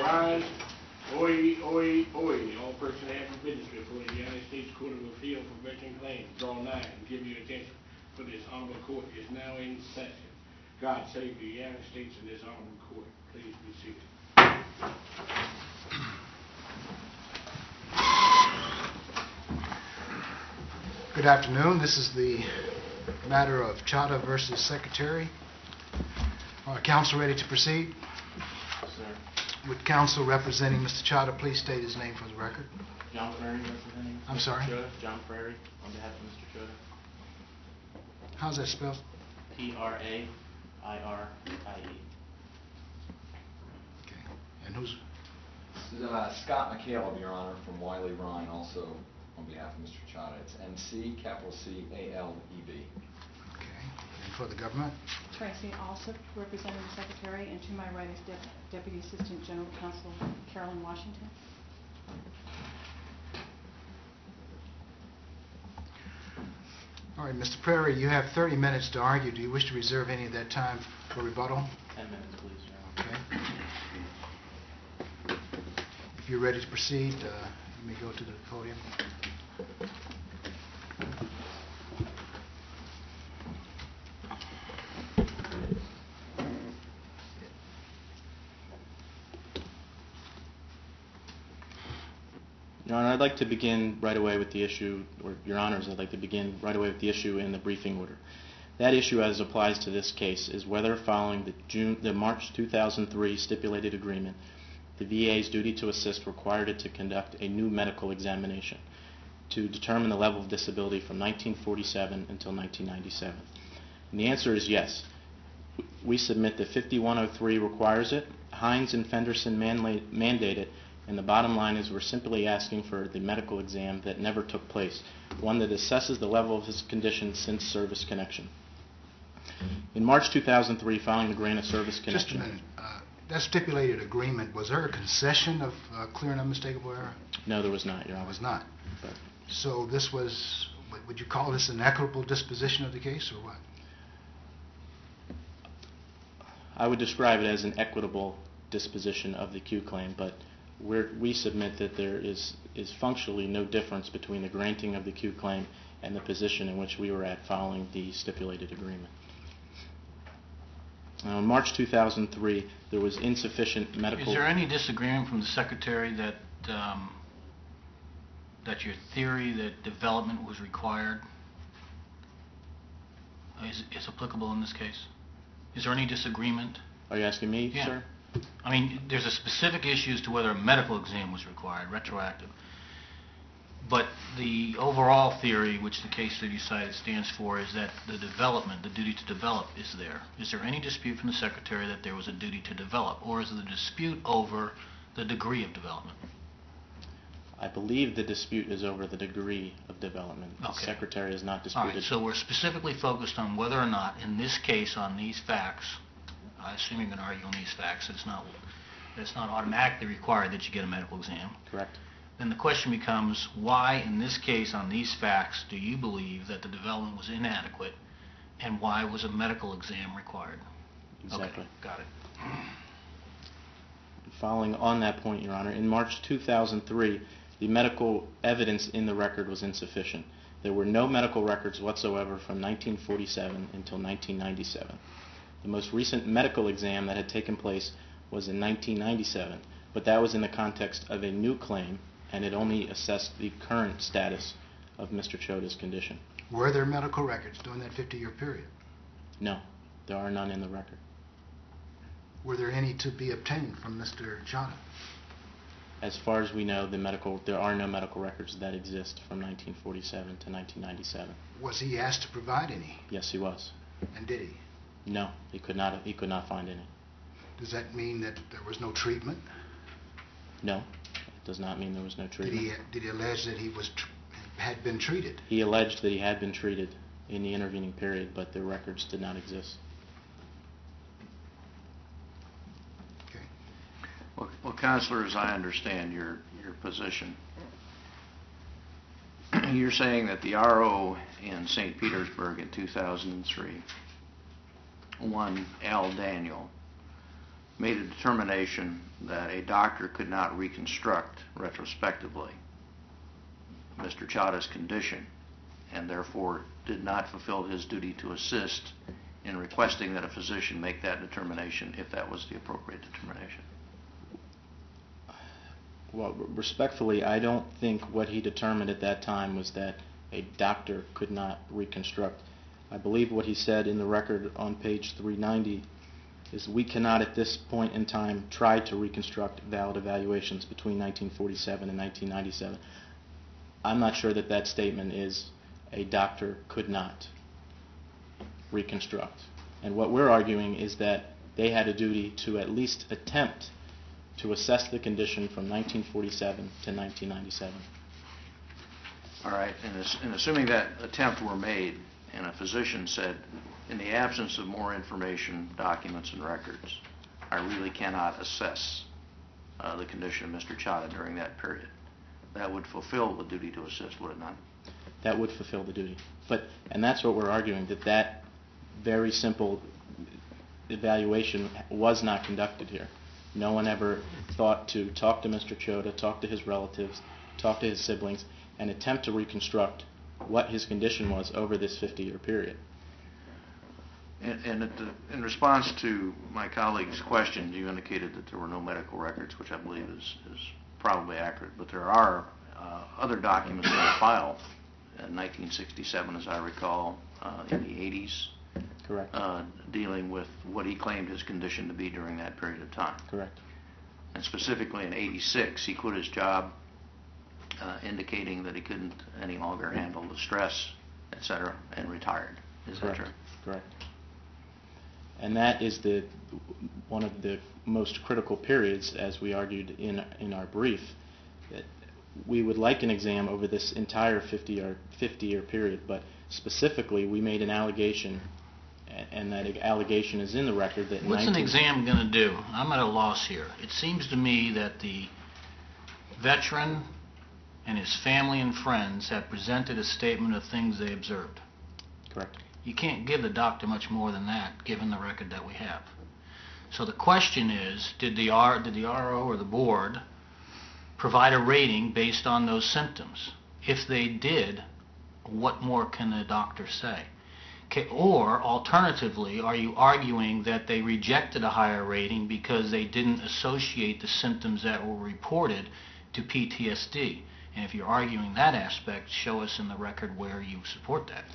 rise. Oyez, oyez, oyez. All persons having business before the United States Court of Appeal for Veteran Claims, draw nigh and give your attention, for this honorable court is now in session. God save the United States and this honorable court. Please be seated. Good afternoon. This is the matter of Chadha versus Secretary. Are counsel ready to proceed? Sir. Would counsel representing Mr. Chadha please state his name for the record? John Prairie representing I'm sorry? Chadha. John Prairie on behalf of Mr. Chadha. How's that spelled? P-R-A-I-R-I-E. Okay. And who's? This is Scott McCaleb, Your Honor, from Wiley Ryan, also on behalf of Mr. Chadha. It's MC, capital C-A-L-E-B. Okay. And for the government? Tracy Alsop, representing the Secretary, and to my right is Deputy Assistant General Counsel Carolyn Washington. All right, Mr. Prairie, you have 30 minutes to argue. Do you wish to reserve any of that time for rebuttal? 10 minutes, please, Your Honor. Okay. If you're ready to proceed, you may go to the podium. Your Honor, I'd like to begin right away with the issue, or Your Honors, I'd like to begin right away with the issue in the briefing order. That issue, as applies to this case, is whether following the March 2003 stipulated agreement, the VA's duty to assist required it to conduct a new medical examination to determine the level of disability from 1947 until 1997. And the answer is yes. We submit that 5103 requires it, Hines and Fenderson mandate it, and the bottom line is we're simply asking for the medical exam that never took place, one that assesses the level of his condition since service connection. In March 2003, following the grant of service connection... Just a minute. That stipulated agreement, was there a concession of clear and unmistakable error? No, there was not, Your Honor. It was not. But So this was, would you call this an equitable disposition of the case, or what? I would describe it as an equitable disposition of the Q claim, but we submit that there is functionally no difference between the granting of the Q claim and the position in which we were at following the stipulated agreement. Now, in March 2003, there was insufficient medical... Is there any disagreement from the Secretary that that your theory that development was required is applicable in this case? Is there any disagreement? Are you asking me, Yeah. sir? I mean, there's a specific issue as to whether a medical exam was required, retroactive. But the overall theory, which the case that you cited stands for, is that the development, the duty to develop, is there. Is there any dispute from the Secretary that there was a duty to develop, or is the dispute over the degree of development? I believe the dispute is over the degree of development. The Okay. Secretary has not All disputed. right, so we're specifically focused on whether or not, in this case, on these facts, I assume you're going to argue on these facts, it's not automatically required that you get a medical exam. Correct. Then the question becomes, why, in this case, on these facts, do you believe that the development was inadequate, and why was a medical exam required? Exactly. Okay, got it. Following on that point, Your Honor, in March 2003, the medical evidence in the record was insufficient. There were no medical records whatsoever from 1947 until 1997. The most recent medical exam that had taken place was in 1997, but that was in the context of a new claim, and it only assessed the current status of Mr. Chadha's condition. Were there medical records during that 50-year period? No, there are none in the record. Were there any to be obtained from Mr. Chadha? As far as we know, there are no medical records that exist from 1947 to 1997. Was he asked to provide any? Yes, he was. And did he? No, he could not find any. Does that mean that there was no treatment? No, it does not mean there was no treatment. Did he allege that he had been treated? He alleged that he had been treated in the intervening period, but the records did not exist. Okay. Well, Counselor, as I understand your position, you're saying that the RO in St. Petersburg in 2003, one Al Daniel, made a determination that a doctor could not reconstruct retrospectively Mr. Chada's condition, and therefore did not fulfill his duty to assist in requesting that a physician make that determination if that was the appropriate determination? Well, respectfully, I don't think what he determined at that time was that a doctor could not reconstruct. I believe what he said in the record on page 390 is we cannot at this point in time try to reconstruct valid evaluations between 1947 and 1997. I'm not sure that that statement is a doctor could not reconstruct. And what we're arguing is that they had a duty to at least attempt to assess the condition from 1947 to 1997. All right, and assuming that attempt were made and a physician said, in the absence of more information, documents, and records, I really cannot assess the condition of Mr. Chada during that period, that would fulfill the duty to assist, would it not? That would fulfill the duty. And that's what we're arguing, that very simple evaluation was not conducted here. No one ever thought to talk to Mr. Chada, talk to his relatives, talk to his siblings, and attempt to reconstruct what his condition was over this 50-year period. And in response to my colleague's question, you indicated that there were no medical records, which I believe is probably accurate, but there are other documents in the file in 1967, as I recall, in the 80s. Correct. Dealing with what he claimed his condition to be during that period of time. Correct. And specifically in 86, he quit his job, indicating that he couldn't any longer handle the stress, etc., and retired. Is that true? Correct. And that is one of the most critical periods, as we argued in our brief, that we would like an exam over this entire 50-year period, but specifically we made an allegation, and that allegation is in the record that... What's an exam going to do? I'm at a loss here. It seems to me that the veteran and his family and friends have presented a statement of things they observed. Correct. You can't give the doctor much more than that, given the record that we have. So the question is, did the RO or the board provide a rating based on those symptoms? If they did, what more can the doctor say? Okay, or alternatively, are you arguing that they rejected a higher rating because they didn't associate the symptoms that were reported to PTSD? And if you're arguing that aspect, show us in the record where you support that.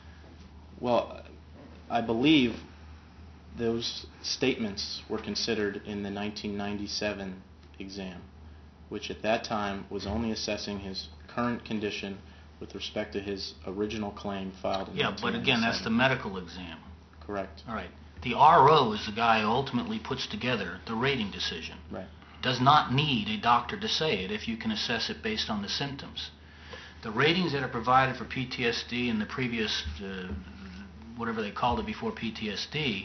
Well, I believe those statements were considered in the 1997 exam, which at that time was only assessing his current condition with respect to his original claim filed in 1997. Yeah, but again, that's the medical exam. Correct. All right. The RO is the guy who ultimately puts together the rating decision. Right. Does not need a doctor to say it if you can assess it based on the symptoms. The ratings that are provided for PTSD and the previous, whatever they called it before PTSD,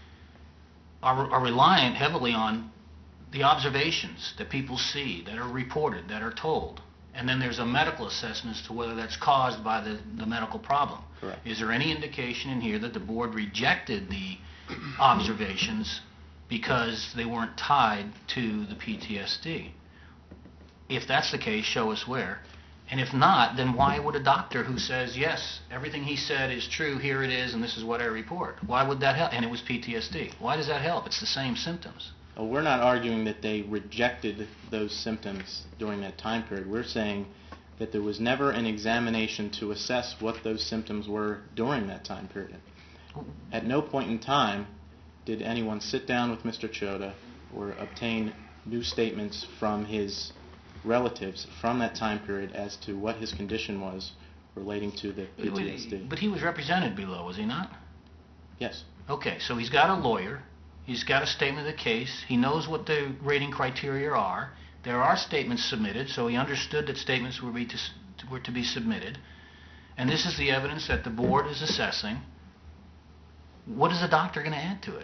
are reliant heavily on the observations that people see, that are reported, that are told. And then there's a medical assessment as to whether that's caused by the medical problem. Correct. Is there any indication in here that the board rejected the observations because they weren't tied to the PTSD? If that's the case, show us where. And if not, then why would a doctor who says, yes, everything he said is true, here it is, and this is what I report, why would that help? And it was PTSD. Why does that help? It's the same symptoms. Well, we're not arguing that they rejected those symptoms during that time period. We're saying that there was never an examination to assess what those symptoms were during that time period. At no point in time did anyone sit down with Mr. Chada or obtain new statements from his relatives from that time period as to what his condition was relating to the PTSD. But he was represented below, was he not? Yes. Okay, so he's got a lawyer. He's got a statement of the case. He knows what the rating criteria are. There are statements submitted, so he understood that statements were to be submitted. And this is the evidence that the board is assessing. What is the doctor going to add to it?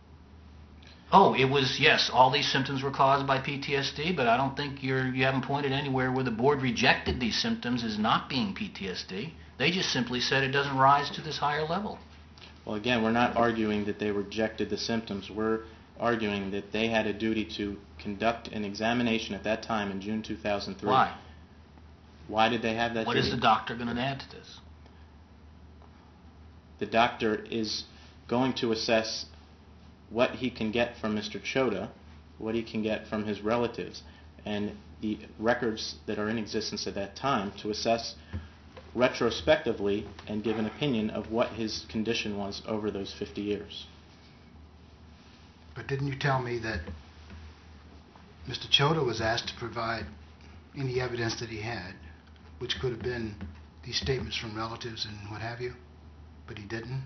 Oh, it was, yes, all these symptoms were caused by PTSD, but I don't think you haven't pointed anywhere where the board rejected these symptoms as not being PTSD. They just simply said it doesn't rise to this higher level. Well, again, we're not arguing that they rejected the symptoms. We're arguing that they had a duty to conduct an examination at that time in June 2003. Why? Why did they have that What duty? is the doctor going to add to this? The doctor is going to assess what he can get from Mr. Chota, what he can get from his relatives, and the records that are in existence at that time to assess retrospectively and give an opinion of what his condition was over those 50 years. But didn't you tell me that Mr. Chota was asked to provide any evidence that he had, which could have been these statements from relatives and what have you, but he didn't?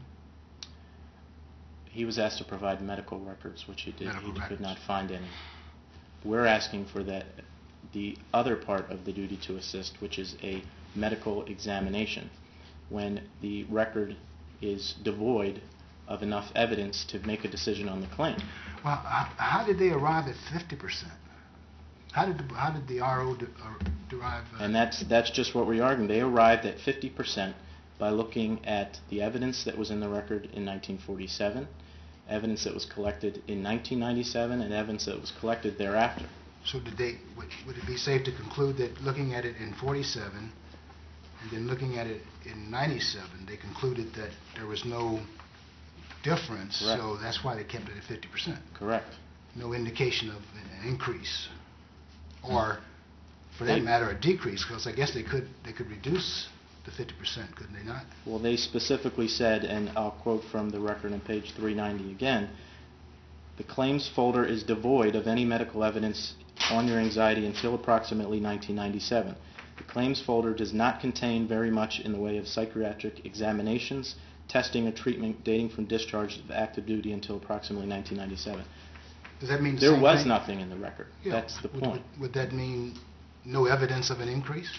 He was asked to provide medical records, which he did. Medical He records. could not find any. We're asking for the other part of the duty to assist, which is a medical examination, when the record is devoid of enough evidence to make a decision on the claim. Well, how did they arrive at 50%? How did the RO derive? And that's just what we're arguing. They arrived at 50% by looking at the evidence that was in the record in 1947, evidence that was collected in 1997, and evidence that was collected thereafter. So would it be safe to conclude that looking at it in 47 and then looking at it in 97, they concluded that there was no difference, Correct. so that's why they kept it at 50%? Correct. No indication of an increase, or for that matter, a decrease, because I guess they could reduce the 50%, couldn't they not? Well, they specifically said, and I'll quote from the record on page 390 again, the claims folder is devoid of any medical evidence on your anxiety until approximately 1997. The claims folder does not contain very much in the way of psychiatric examinations, testing, or treatment dating from discharge of active duty until approximately 1997. Does that mean the There same was thing? nothing in the record. Yeah. That's the point. Would that mean no evidence of an increase?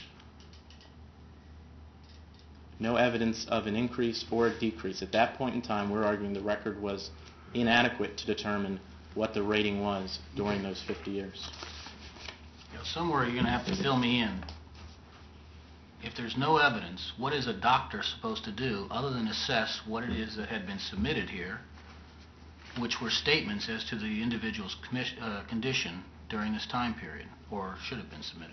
No evidence of an increase or a decrease. At that point in time, we're arguing the record was inadequate to determine what the rating was during those 50 years. Somewhere you're going to have to fill me in. If there's no evidence, what is a doctor supposed to do other than assess what it is that had been submitted here, which were statements as to the individual's condition during this time period, or should have been submitted,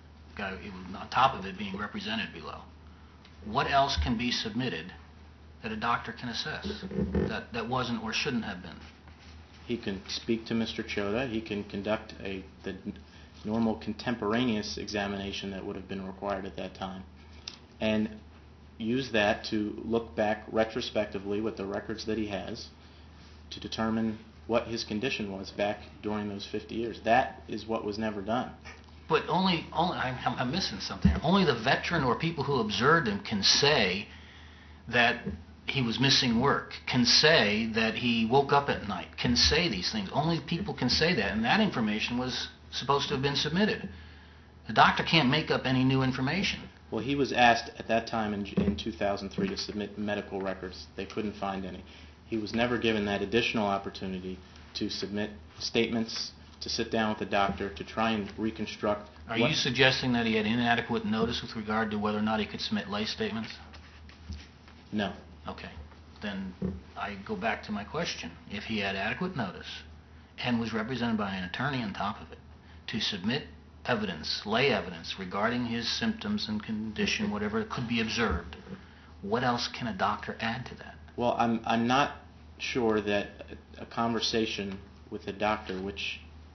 on top of it being represented below? What else can be submitted that a doctor can assess that wasn't or shouldn't have been? He can speak to Mr. Chota. He can conduct the normal contemporaneous examination that would have been required at that time, and use that to look back retrospectively with the records that he has to determine what his condition was back during those 50 years. That is what was never done. But I'm missing something. Only the veteran or people who observed him can say that he was missing work, can say that he woke up at night, can say these things. Only people can say that, and that information was supposed to have been submitted. The doctor can't make up any new information. Well, he was asked at that time in 2003 to submit medical records. They couldn't find any. He was never given that additional opportunity to submit statements, to sit down with the doctor, to try and reconstruct. Are you suggesting that he had inadequate notice with regard to whether or not he could submit lay statements? No. Okay. Then I go back to my question. If he had adequate notice and was represented by an attorney on top of it to submit evidence, lay evidence regarding his symptoms and condition, whatever could be observed, what else can a doctor add to that? Well, I'm not sure that a conversation with a doctor, which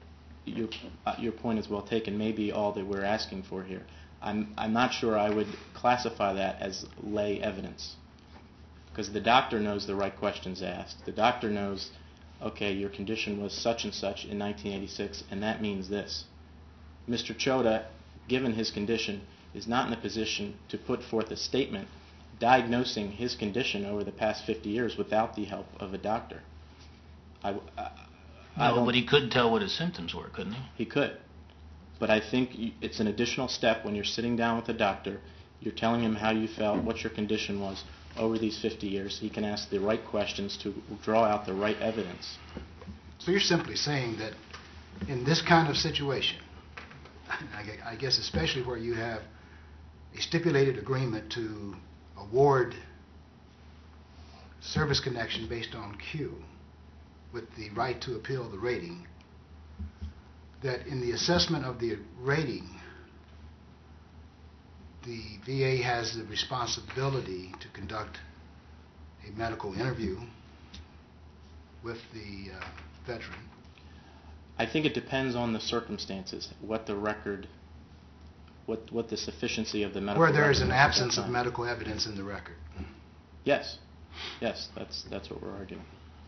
your point is well taken, may be all that we're asking for here. I'm not sure I would classify that as lay evidence, because the doctor knows the right questions asked. The doctor knows, okay, your condition was such and such in 1986, and that means this. Mr. Chota, given his condition, is not in a position to put forth a statement diagnosing his condition over the past 50 years without the help of a doctor. But he could tell what his symptoms were, couldn't he? He could. But I think it's an additional step when you're sitting down with a doctor, you're telling him how you felt, what your condition was over these 50 years. He can ask the right questions to draw out the right evidence. So you're simply saying that in this kind of situation, I guess especially where you have a stipulated agreement to award service connection based on Q, with the right to appeal the rating, that in the assessment of the rating, the VA has the responsibility to conduct a medical interview with the veteran. I think it depends on the circumstances, what the record, what the sufficiency of the medical Where there is record an at that absence of time. medical evidence in the record. Yes, yes, that's what we're arguing.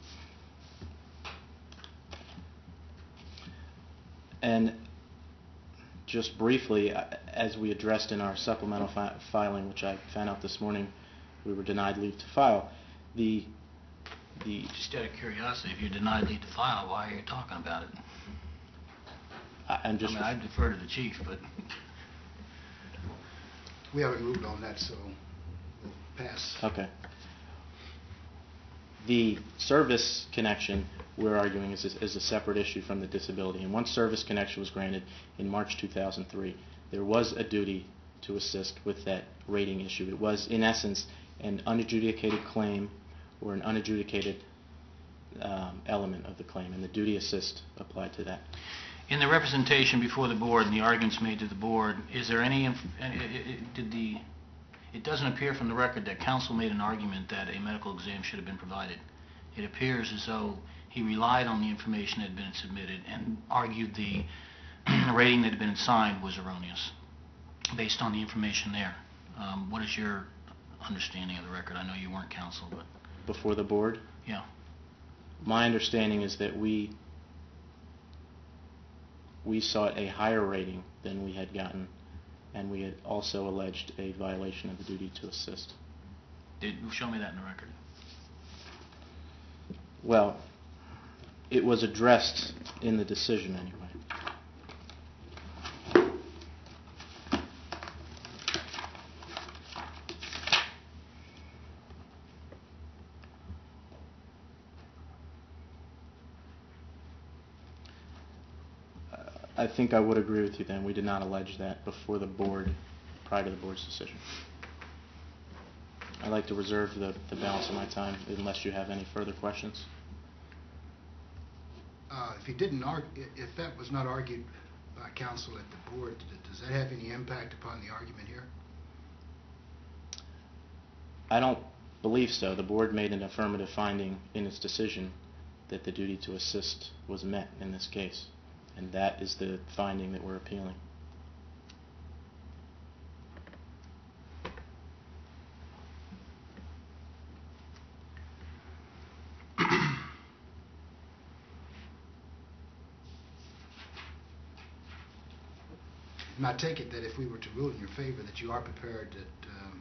And just briefly, as we addressed in our supplemental filing, which I found out this morning, we were denied leave to file. The Just out of curiosity, if you're denied leave to file, why are you talking about it? I'm just. I defer to the chief, but We haven't moved on that, so we'll pass. Okay. The service connection we're arguing is a separate issue from the disability. And once service connection was granted in March 2003, there was a duty to assist with that rating issue. It was, in essence, an unadjudicated claim or an unadjudicated element of the claim, and the duty assist applied to that. in the representation before the board and the arguments made to the board, is there any, it doesn't appear from the record that counsel made an argument that a medical exam should have been provided. It appears as though he relied on the information that had been submitted and argued the rating that had been assigned was erroneous based on the information there. What is your understanding of the record? I know you weren't counsel, but... Before the board? Yeah. My understanding is that we sought a higher rating than we had gotten, and we had also alleged a violation of the duty to assist. Show me that in the record. Well, it was addressed in the decision anyway. I think I would agree with you then. We did not allege that before the board, prior to the board's decision. I'd like to reserve the balance of my time unless you have any further questions. If that was not argued by counsel at the board, does that have any impact upon the argument here? I don't believe so. The board made an affirmative finding in its decision that the duty to assist was met in this case, and that is the finding that we're appealing. And I take it that if we were to rule in your favor, that you are prepared that,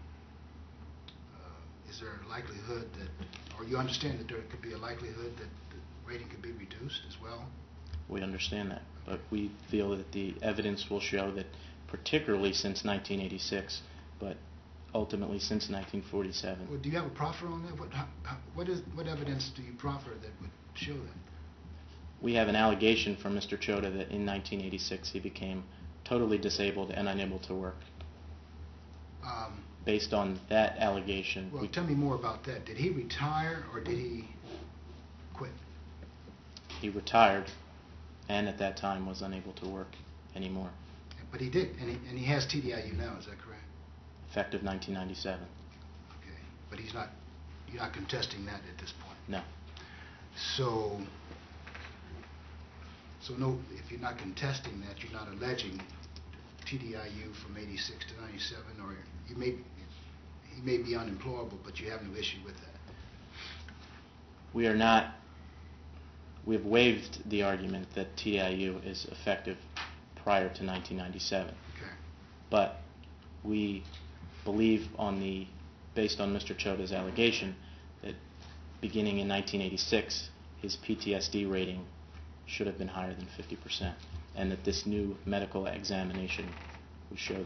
is there a likelihood that, or you understand that there could be a likelihood that the rating could be reduced as well? We understand that, but we feel that the evidence will show that, particularly since 1986, but ultimately since 1947. Well, do you have a proffer on that? What evidence do you proffer that would show that? We have an allegation from Mr. Chota that in 1986 he became totally disabled and unable to work. Based on that allegation... Well, tell me more about that. Did he retire or did he quit? He retired and at that time was unable to work anymore. But he did, and he has TDIU now, is that correct? Effective 1997. Okay, but you're not contesting that at this point? No. So no, if you're not contesting that, you're not alleging TDIU from 86 to 97, or he may be unemployable, but you have no issue with that? We are not... We have waived the argument that TDIU is effective prior to 1997. Okay. But we believe based on Mr. Chota's allegation, that beginning in 1986, his PTSD rating should have been higher than 50%, and that this new medical examination would show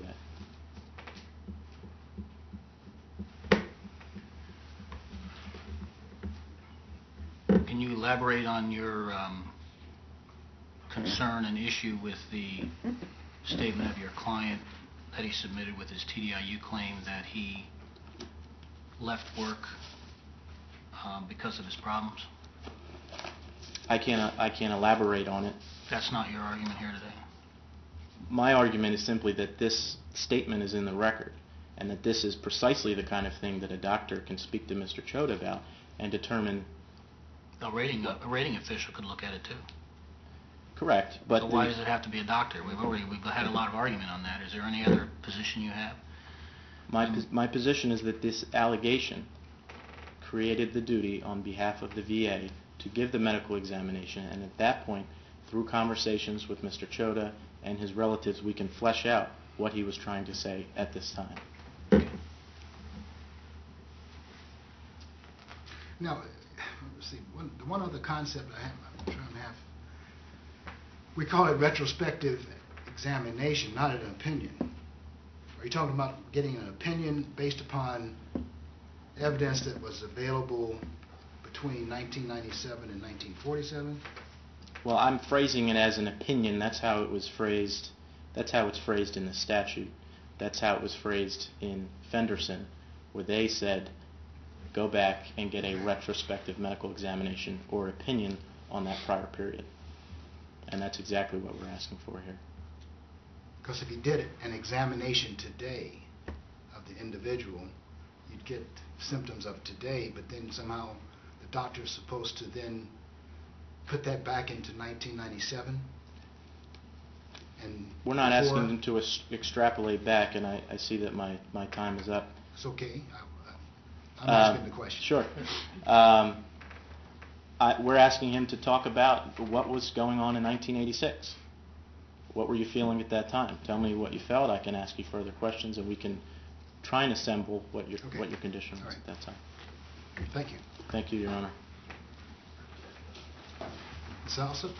that. Can you elaborate on your concern and issue with the statement of your client that he submitted with his TDIU claim that he left work because of his problems? I can't elaborate on it. That's not your argument here today. My argument is simply that this statement is in the record, and that this is precisely the kind of thing that a doctor can speak to Mr. Chota about and determine. A rating official could look at it too. Correct, but So why does it have to be a doctor? We've had a lot of argument on that. Is there any other position you have? my position is that this allegation created the duty on behalf of the VA to give the medical examination, and at that point, through conversations with Mr. Chota and his relatives, we can flesh out what he was trying to say at this time. Now, let's see, one other concept I'm trying to have. We call it retrospective examination, not an opinion. Are you talking about getting an opinion based upon evidence that was available between 1997 and 1947? Well, I'm phrasing it as an opinion. That's how it was phrased. That's how it's phrased in the statute. That's how it was phrased in Fenderson, where they said, go back and get a retrospective medical examination or opinion on that prior period. And that's exactly what we're asking for here. Because if you did an examination today of the individual, you'd get symptoms of today, but then somehow the doctor's supposed to then put that back into 1997? And we're not before, asking them to extrapolate back, and I see that my time is up. It's okay. I'm asking the question. Sure. We're asking him to talk about what was going on in 1986. What were you feeling at that time? Tell me what you felt. I can ask you further questions, and we can try and assemble what your condition was at that time. Thank you. Thank you, Your Honor. Ms. Alsop?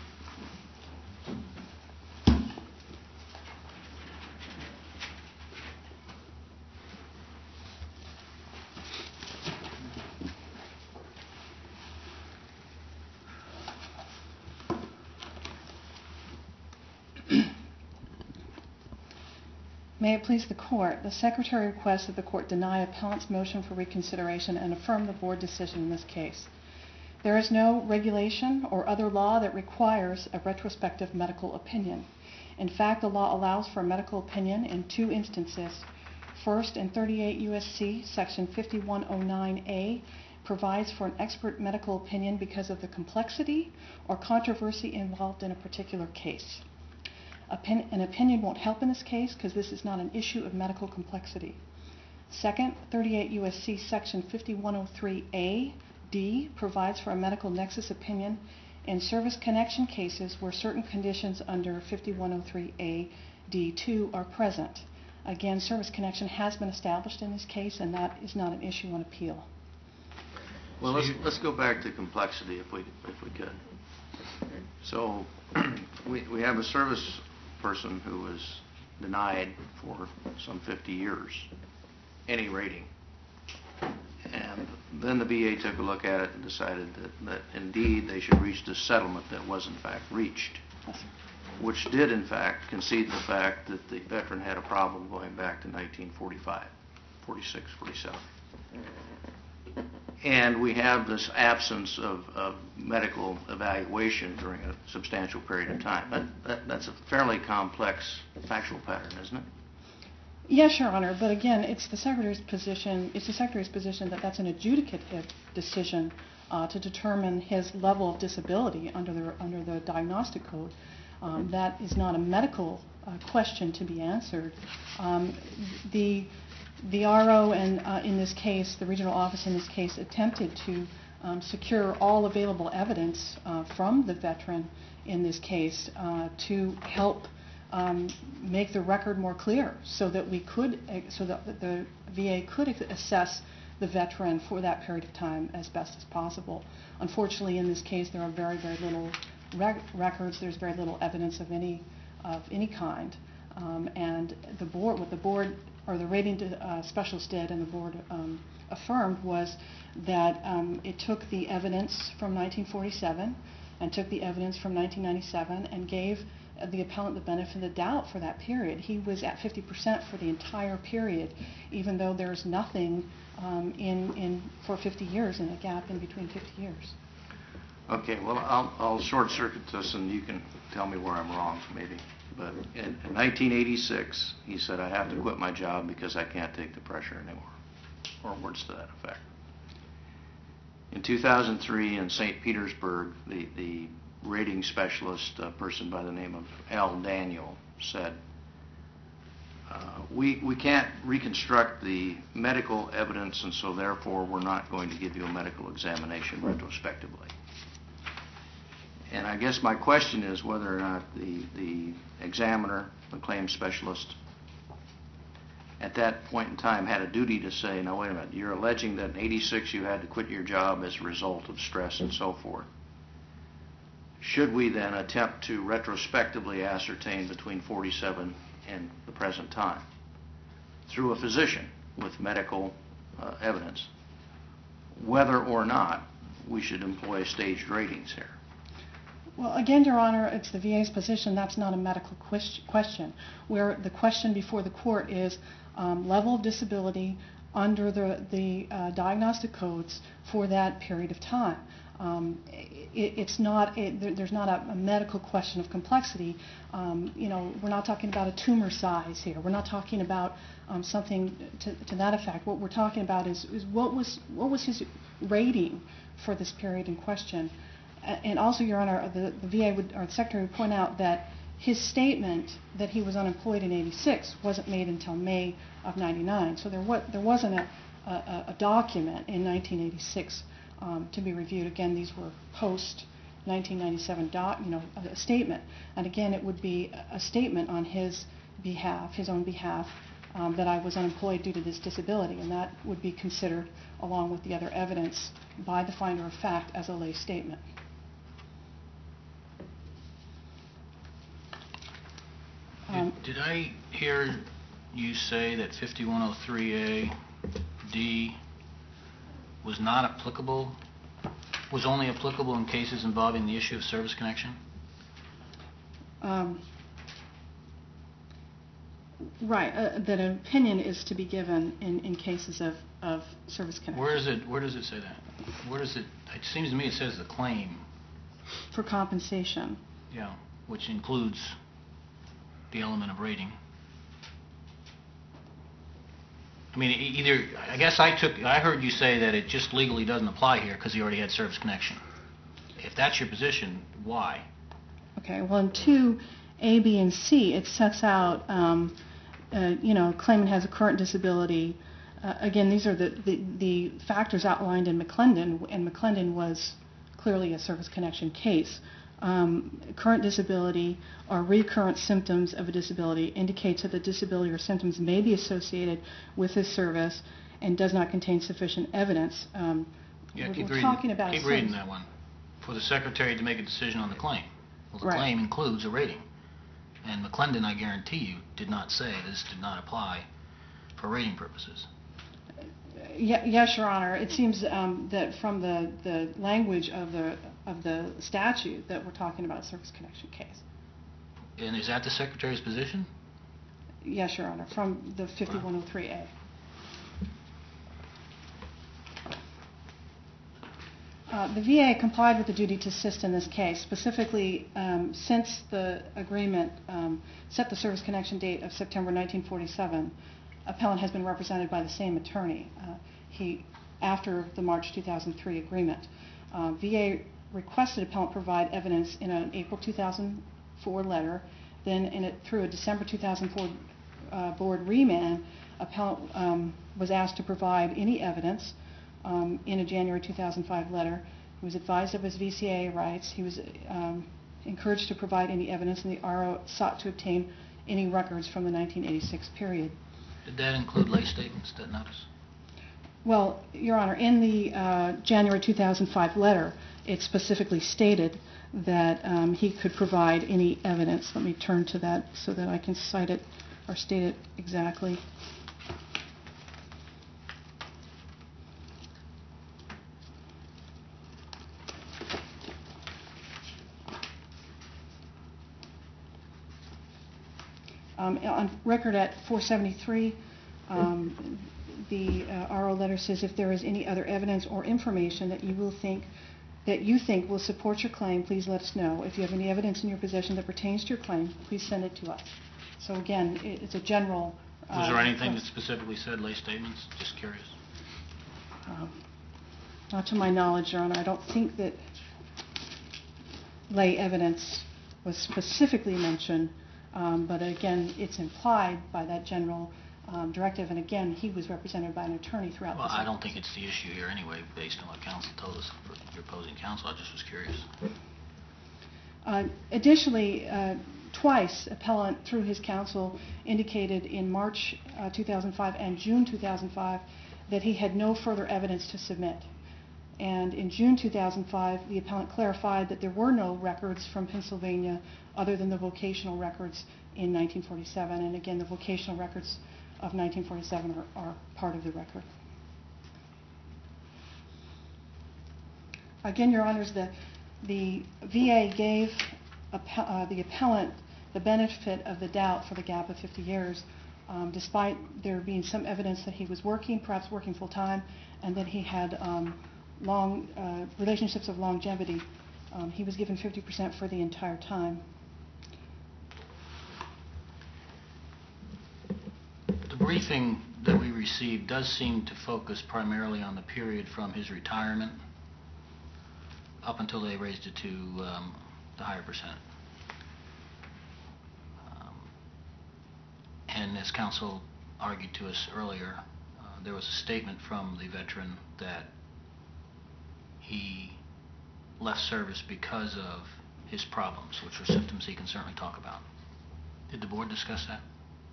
May it please the Court, the Secretary requests that the Court deny appellant's motion for reconsideration and affirm the Board decision in this case. There is no regulation or other law that requires a retrospective medical opinion. In fact, the law allows for a medical opinion in two instances. First, in 38 U.S.C. Section 5109A provides for an expert medical opinion because of the complexity or controversy involved in a particular case. An opinion won't help in this case because this is not an issue of medical complexity. Second, 38 U.S.C. Section 5103A D provides for a medical nexus opinion in service connection cases where certain conditions under 5103A D2 are present. Again, service connection has been established in this case, and that is not an issue on appeal. Well, let's go back to complexity if we could. So we have a service person who was denied for some 50 years any rating. And then the VA took a look at it and decided that indeed they should reach the settlement that was in fact reached, which did in fact concede the fact that the veteran had a problem going back to 1945, 46, 47. And we have this absence of medical evaluation during a substantial period of time. That's a fairly complex factual pattern, isn't it? Yes, Your Honor, but again, it's the Secretary's position that that's an adjudicative decision to determine his level of disability under the diagnostic code. That is not a medical question to be answered. The RO and in this case, the regional office in this case, attempted to secure all available evidence from the veteran in this case to help make the record more clear, so that the VA could assess the veteran for that period of time as best as possible. Unfortunately, in this case, there are very, very little records. There's very little evidence of any kind, and what the board or the rating specialist did, and the board affirmed, was that it took the evidence from 1947 and took the evidence from 1997 and gave the appellant the benefit of the doubt for that period. He was at 50% for the entire period, even though there's nothing for 50 years and a gap in between 50 years. Okay, well, I'll short-circuit this, and you can tell me where I'm wrong, maybe. But in 1986, he said, I have to quit my job because I can't take the pressure anymore, or words to that effect. In 2003, in St. Petersburg, the rating specialist, a person by the name of Al Daniel, said, we can't reconstruct the medical evidence, and so therefore we're not going to give you a medical examination retrospectively. And I guess my question is whether or not the examiner, the claims specialist, at that point in time had a duty to say, now wait a minute, you're alleging that in '86 you had to quit your job as a result of stress and so forth. Should we then attempt to retrospectively ascertain between 47 and the present time through a physician with medical evidence whether or not we should employ staged ratings here? Well, again, Your Honor, it's the VA's position that's not a medical question, where the question before the court is level of disability under the diagnostic codes for that period of time. It's not there's not a medical question of complexity. We're not talking about a tumor size here. We're not talking about something to that effect. What we're talking about is what was his rating for this period in question. And also, Your Honor, the VA or the Secretary would point out that his statement that he was unemployed in '86 wasn't made until May of '99. So there wasn't a document in 1986 to be reviewed. Again, these were post 1997 a statement. And again, it would be a statement on his own behalf, that I was unemployed due to this disability, and that would be considered along with the other evidence by the finder of fact as a lay statement. Did I hear you say that 5103A D was not applicable, was only applicable in cases involving the issue of service connection? Right, that an opinion is to be given in cases of service connection. Where does it say that? It seems to me it says the claim. For compensation. Yeah, which includes the element of rating. I mean, I guess I heard you say that it just legally doesn't apply here because he already had service connection. If that's your position, why? Okay, well, in 2A, B, and C, it sets out, claimant has a current disability. Again, these are the factors outlined in McClendon, and McClendon was clearly a service connection case. Current disability or recurrent symptoms of a disability indicates that the disability or symptoms may be associated with his service and does not contain sufficient evidence. Keep We're reading that one. For the Secretary to make a decision on the claim. Well, the claim includes a rating. And McClendon, I guarantee you, did not say this did not apply for rating purposes. Yes, Your Honor. It seems that from the language of the statute that we're talking about a service connection case. And is that the Secretary's position? Yes, Your Honor, from the 5103A. The VA complied with the duty to assist in this case. Specifically, since the agreement set the service connection date of September 1947, appellant has been represented by the same attorney after the March 2003 agreement. VA requested appellant provide evidence in an April 2004 letter. Then through a December 2004 board remand, appellant was asked to provide any evidence in a January 2005 letter. He was advised of his VCA rights. He was encouraged to provide any evidence, and the RO sought to obtain any records from the 1986 period. Did that include lay statements, that notice? Well, Your Honor, in the January 2005 letter, it specifically stated that he could provide any evidence. Let me turn to that so that I can cite it or state it exactly. On record at 473, the RO letter says if there is any other evidence or information that you will think that you think will support your claim, please let us know. If you have any evidence in your possession that pertains to your claim, please send it to us. So again, it's a general... Was there anything that specifically said lay statements? Just curious. Not to my knowledge, Your Honor. I don't think that lay evidence was specifically mentioned, but again, it's implied by that general directive, and again, he was represented by an attorney throughout Well, this. I don't think it's the issue here anyway, based on what counsel told us for your opposing counsel. I just was curious. Additionally, twice, appellant, through his counsel, indicated in March 2005 and June 2005 that he had no further evidence to submit. And in June 2005, the appellant clarified that there were no records from Pennsylvania other than the vocational records in 1947. And again, the vocational records of 1947 are part of the record. Again, Your Honors, the VA gave the appellant the benefit of the doubt for the gap of 50 years, despite there being some evidence that he was working, perhaps working full-time, and that he had long relationships of longevity. He was given 50% for the entire time. The briefing that we received does seem to focus primarily on the period from his retirement up until they raised it to the higher percent. And as counsel argued to us earlier, there was a statement from the veteran that he left service because of his problems, which are symptoms he can certainly talk about. Did the board discuss that?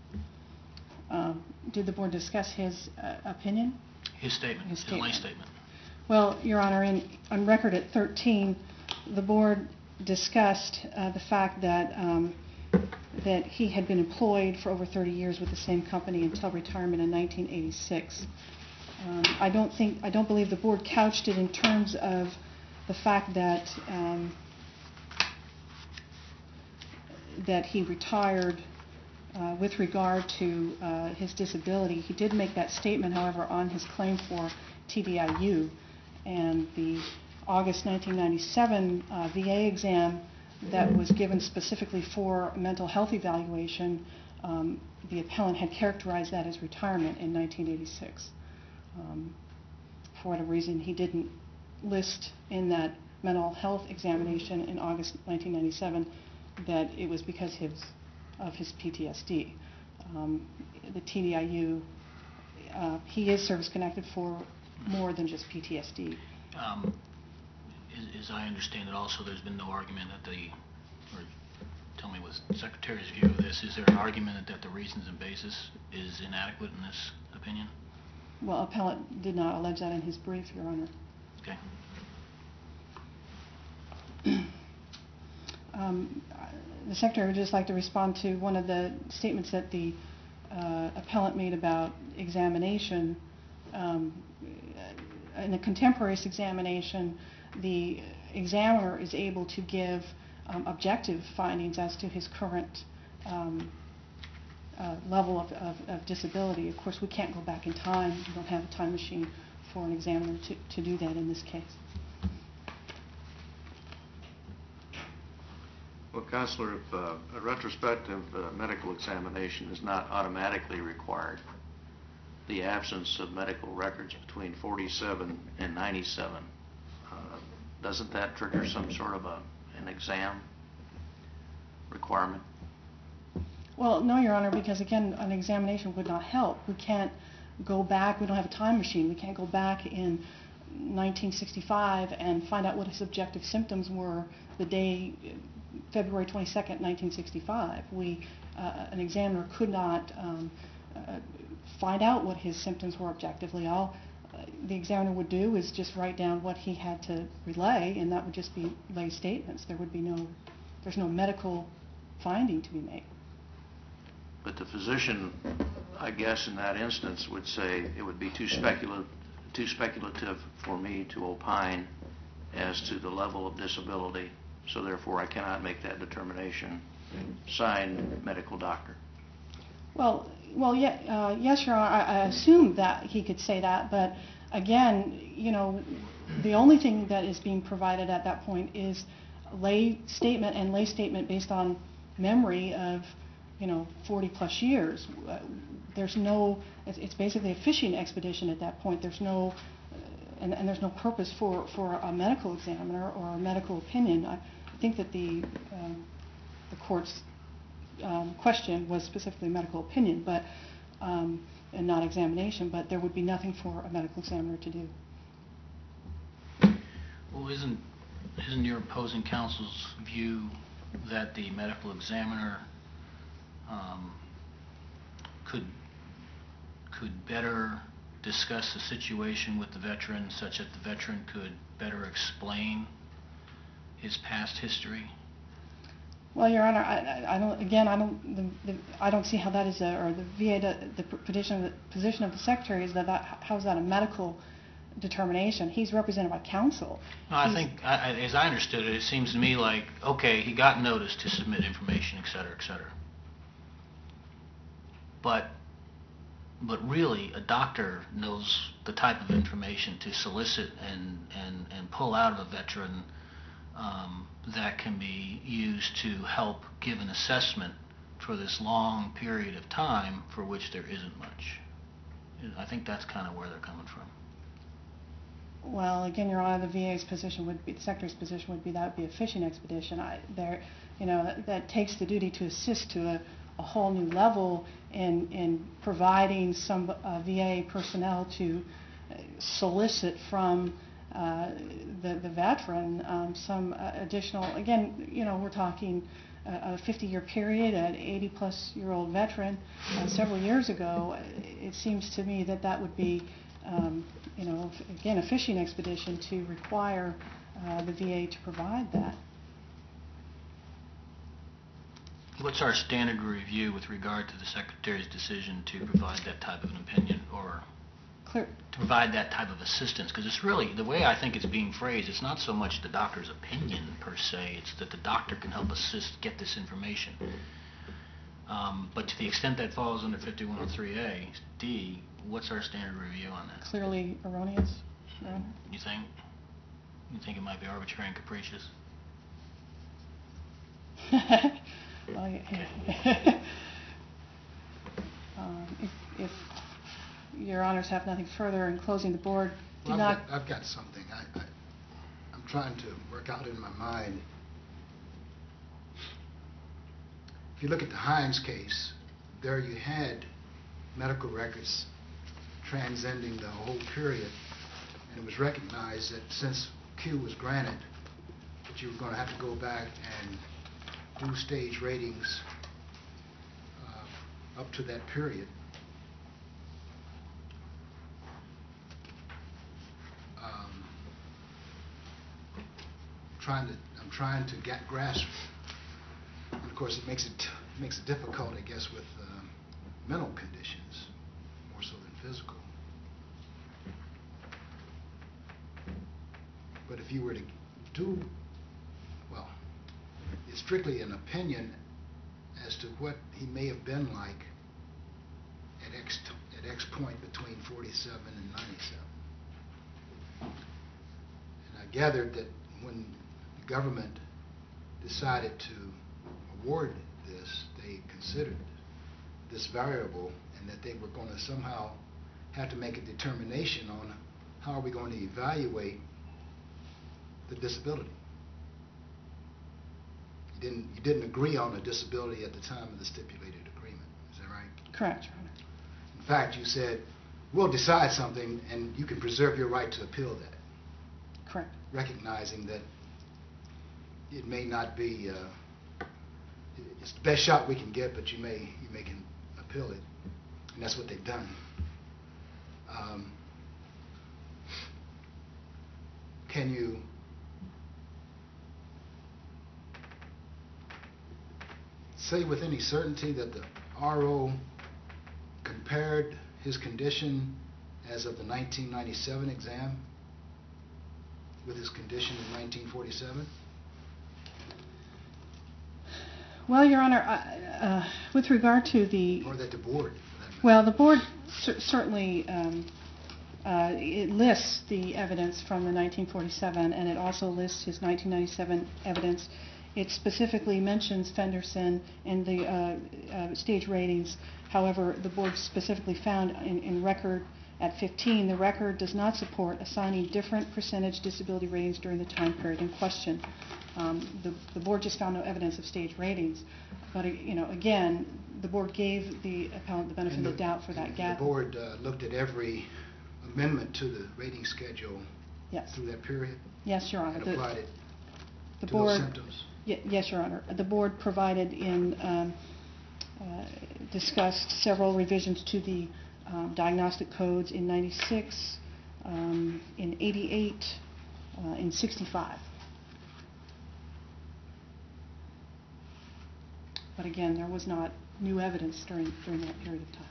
Did the board discuss his opinion? His statement, his lay statement. Well, Your Honor, on record at 13, the board discussed the fact that that he had been employed for over 30 years with the same company until retirement in 1986. I don't believe the board couched it in terms of the fact that that he retired with regard to his disability. He did make that statement, however, on his claim for TDIU, and the August 1997 VA exam that was given specifically for mental health evaluation, the appellant had characterized that as retirement in 1986. For whatever reason, he didn't list in that mental health examination in August 1997 that it was because of his PTSD. The TDIU, he is service-connected for more than just PTSD. As I understand it, also, there's been no argument that or tell me what's the Secretary's view of this, is there an argument that the reasons and basis is inadequate in this opinion? Well, appellant did not allege that in his brief, Your Honor. Okay. The Secretary would just like to respond to one of the statements that the appellant made about examination. In a contemporaneous examination, the examiner is able to give objective findings as to his current level of disability. Of course, we can't go back in time. We don't have a time machine for an examiner to do that in this case. Well, Counselor, if a retrospective medical examination is not automatically required, the absence of medical records between 47 and 97, doesn't that trigger some sort of an exam requirement? Well, no, Your Honor, because again, an examination would not help. We can't go back. We don't have a time machine. We can't go back in 1965 and find out what his objective symptoms were the day February 22nd, 1965. An examiner could not find out what his symptoms were objectively. All the examiner would do is just write down what he had to relay, and that would just be lay statements. There's no medical finding to be made. But the physician, I guess in that instance, would say it would be too speculative for me to opine as to the level of disability, so therefore I cannot make that determination. Signed, medical doctor. Well, yes, Your Honor, I assume that he could say that, but again, the only thing that is being provided at that point is lay statement, and lay statement based on memory of 40 plus years. There's no, it's basically a fishing expedition at that point. There's no, and there's no purpose for a medical examiner or a medical opinion. I think that the court's question was specifically medical opinion, but and not examination, but there would be nothing for a medical examiner to do. Well, isn't your opposing counsel's view that the medical examiner could better discuss the situation with the veteran, such that the veteran could better explain his past history? Well, Your Honor, I don't see how that is or the VA, the position of the Secretary is how is that a medical determination? He's represented by counsel. No, I think, as I understood it, it seems to me like, okay, he got notice to submit information, et cetera, et cetera. But really, a doctor knows the type of information to solicit and pull out of a veteran that can be used to help give an assessment for this long period of time for which there isn't much. I think that's kind of where they're coming from. Well, again, Your Honor, the VA's position would be, the Secretary's position would be that would be a fishing expedition. That takes the duty to assist to a whole new level in providing some VA personnel to solicit from the veteran some additional. Again, we're talking a 50-year period, an 80-plus-year-old veteran. Several years ago, it seems to me that would be, again, a fishing expedition to require the VA to provide that. What's our standard review with regard to the Secretary's decision to provide that type of an opinion or to provide that type of assistance? Because it's really, the way I think it's being phrased, it's not so much the doctor's opinion per se, it's that the doctor can help assist get this information. But to the extent that falls under 5103A, D, what's our standard review on that? Clearly erroneous, Your Honor. You think? You think it might be arbitrary and capricious? Well, if Your Honors have nothing further in closing, the Board do not... I've got something. I'm trying to work out in my mind. If you look at the Hines case, there you had medical records transcending the whole period, and it was recognized that since Q was granted, that you were going to have to go back and do stage ratings up to that period. I'm trying to grasp. And of course, it makes it difficult, I guess, with mental conditions more so than physical. But if you were to do, well, it's strictly an opinion as to what he may have been like at X point between 47 and 97. And I gathered that when the government decided to award this, they considered this variable and that they were going to somehow have to make a determination on how are we going to evaluate the disability. You didn't agree on a disability at the time of the stipulated agreement. Is that right? Correct, Your Honor. In fact, you said, we'll decide something and you can preserve your right to appeal that. Correct. Recognizing that it may not be, it's the best shot we can get, but you may can appeal it. And that's what they've done. Can you say with any certainty that the RO compared his condition as of the 1997 exam with his condition in 1947? Well, Your Honor, with regard to the... Or that the board... Well, the board certainly It lists the evidence from the 1947, and it also lists his 1997 evidence. It specifically mentions Fenderson and the stage ratings. However, the board specifically found in record at 15, the record does not support assigning different percentage disability ratings during the time period in question. The board just found no evidence of stage ratings. But, again, the board gave the appellant the benefit of the doubt for that gap. The board looked at every amendment to the rating schedule Yes. through that period Yes, Your Honor. and applied it The to board, those symptoms. Yes, Your Honor. The board provided discussed several revisions to the diagnostic codes in 96, in 88, in 65. But again, there was not new evidence during that period of time.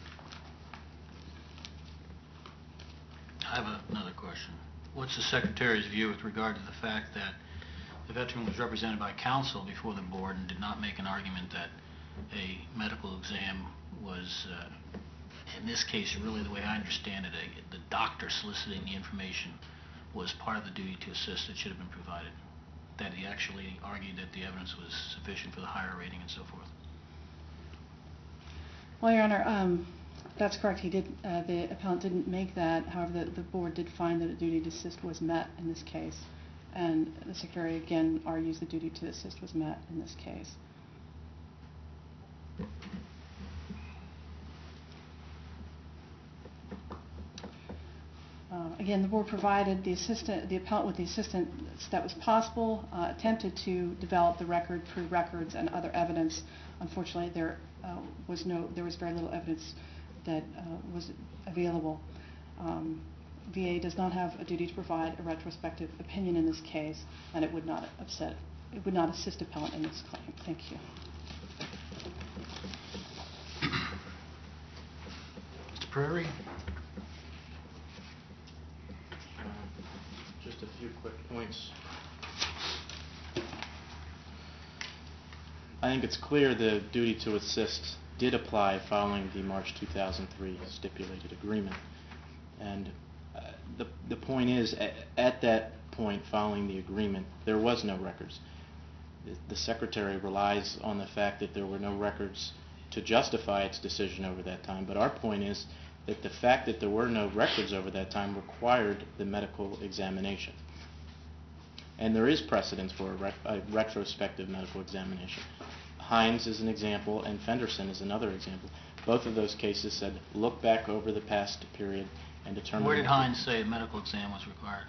I have another question. What's the Secretary's view with regard to the fact that the veteran was represented by counsel before the board and did not make an argument that a medical exam was, in this case, really the way I understand it, the doctor soliciting the information was part of the duty to assist that should have been provided, that he actually argued that the evidence was sufficient for the higher rating and so forth? Well, Your Honor, that's correct. He did. The appellant didn't make that. However, the board did find that a duty to assist was met in this case, and the Secretary again argues the duty to assist was met in this case. Again, the board provided the appellant with the assistance that was possible, attempted to develop the record through records and other evidence. Unfortunately, there was very little evidence that was available. VA does not have a duty to provide a retrospective opinion in this case, and it would not assist appellant in this claim. Thank you. Mr. Prairie? Just a few quick points. I think it's clear the duty to assist did apply following the March 2003 stipulated agreement. And the point is, at that point following the agreement, there was no records. The Secretary relies on the fact that there were no records to justify its decision over that time. But our point is that the fact that there were no records over that time required the medical examination. And there is precedence for a retrospective medical examination. Hines is an example, and Fenderson is another example. Both of those cases said, look back over the past period and determine... Where did Hines say a medical exam was required?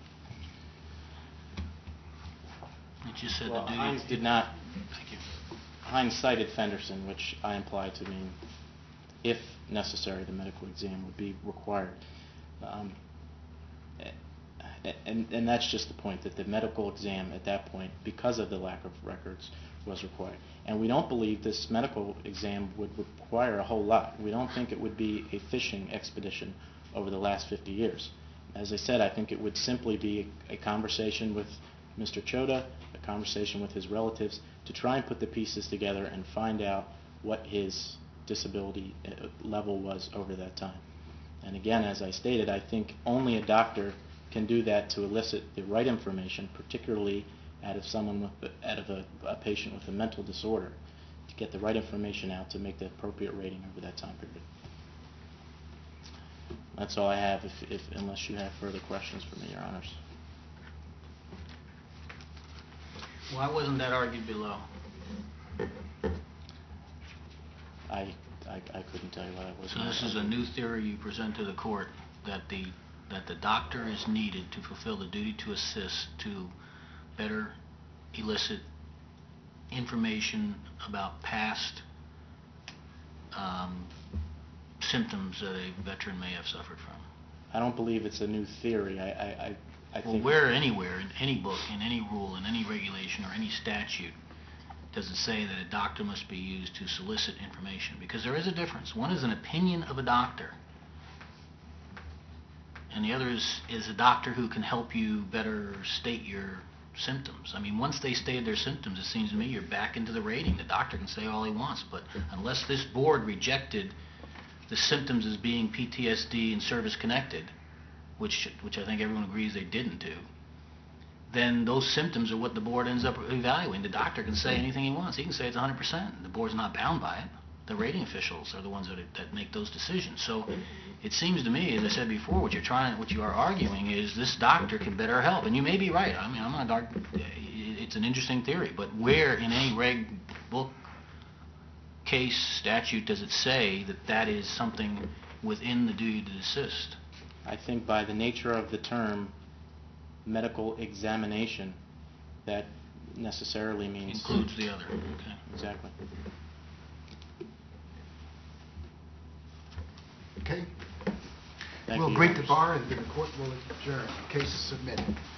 It just said Well, the duty... Hines did not... Thank you. Hines cited Fenderson, which I imply to mean, if necessary, the medical exam would be required. And that's just the point, that the medical exam at that point, because of the lack of records, was required. And we don't believe this medical exam would require a whole lot. We don't think it would be a fishing expedition over the last 50 years. As I said, I think it would simply be a conversation with Mr. Chota, a conversation with his relatives, to try and put the pieces together and find out what his disability level was over that time. And again, as I stated, I think only a doctor can do that to elicit the right information, particularly out of a patient with a mental disorder, to get the right information out to make the appropriate rating over that time period. That's all I have, unless you have further questions for me, Your Honors. Why wasn't that argued below? I couldn't tell you why that was. So this is a new theory you present to the court, that the doctor is needed to fulfill the duty to assist to better elicit information about past symptoms that a veteran may have suffered from. I don't believe it's a new theory. I Well, think... where anywhere, in any book, in any rule, in any regulation, or any statute, does it say that a doctor must be used to solicit information? Because there is a difference. One is an opinion of a doctor, and the other is a doctor who can help you better state your symptoms. I mean, once they state their symptoms, it seems to me you're back into the rating. The doctor can say all he wants, but unless this board rejected the symptoms as being PTSD and service-connected, which I think everyone agrees they didn't do, then those symptoms are what the board ends up evaluating. The doctor can say anything he wants. He can say it's 100%. The board's not bound by it. The rating officials are the ones that make those decisions. So it seems to me, as I said before, what you are arguing is this doctor can better help. And you may be right. I mean, I'm not arguing. It's an interesting theory. But where in any reg book, case, statute does it say that that is something within the duty to desist? I think by the nature of the term medical examination, that necessarily means... Includes the other. Okay. Exactly. Okay? Thank We'll you, greet Your the Honors. bar and then the court will adjourn. Case is submitted.